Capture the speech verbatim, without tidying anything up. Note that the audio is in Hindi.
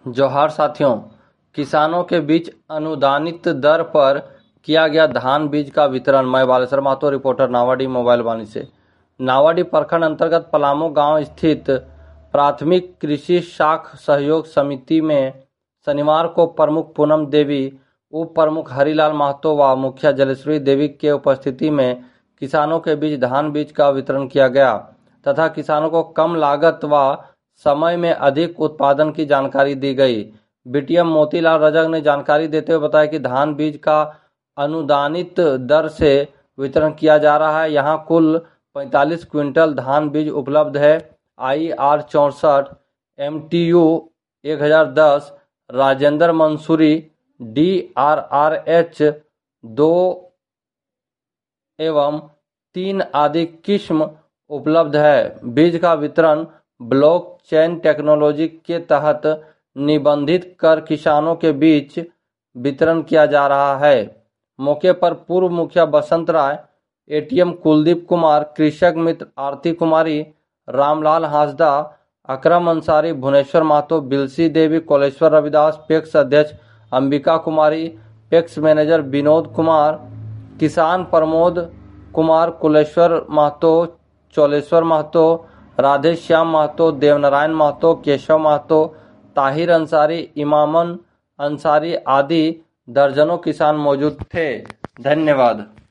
जोहार साथियों, किसानों के बीच अनुदानित दर पर किया गया धान बीज का वितरण। मैं बालेश्वर महतो, रिपोर्टर नावाडीह मोबाइल वाणी से। नावाडीह प्रखंड अंतर्गत पलामू गांव स्थित प्राथमिक कृषि शाख सहयोग समिति में शनिवार को प्रमुख पूनम देवी, उप प्रमुख हरिलाल महतो व मुखिया जलेश्वरी देवी के उपस्थिति में किसानों के बीच धान बीज का वितरण किया गया तथा किसानों को कम लागत व समय में अधिक उत्पादन की जानकारी दी गई। बीटीएम मोतीलाल रजक ने जानकारी देते हुए बताया कि धान बीज का अनुदानित दर से वितरण किया जा रहा है। यहां कुल पैंतालीस क्विंटल धान बीज उपलब्ध है। आई आर चौंसठ, एम टी यू एक हजार दस, Rajendra Mansuri, D R R H दो एवं तीन आदि किस्म उपलब्ध है। बीज का वितरण ब्लॉक चेन टेक्नोलॉजी के तहत निबंधित कर किसानों के बीच वितरण किया जा रहा है। मौके पर पूर्व मुखिया बसंत राय, एटीएम कुलदीप कुमार, कृषक मित्र आरती कुमारी, रामलाल हांसदा, अकरम अंसारी, भुवनेश्वर महतो, बिलसी देवी, कोलेश्वर रविदास, पैक्स अध्यक्ष अंबिका कुमारी, पैक्स मैनेजर विनोद कुमार, किसान प्रमोद कुमार, कुलेश्वर महतो, चौलेश्वर महतो, राधे श्याम महतो, देवनारायण महतो, केशव महतो, ताहिर अंसारी, इमामन अंसारी आदि दर्जनों किसान मौजूद थे। धन्यवाद।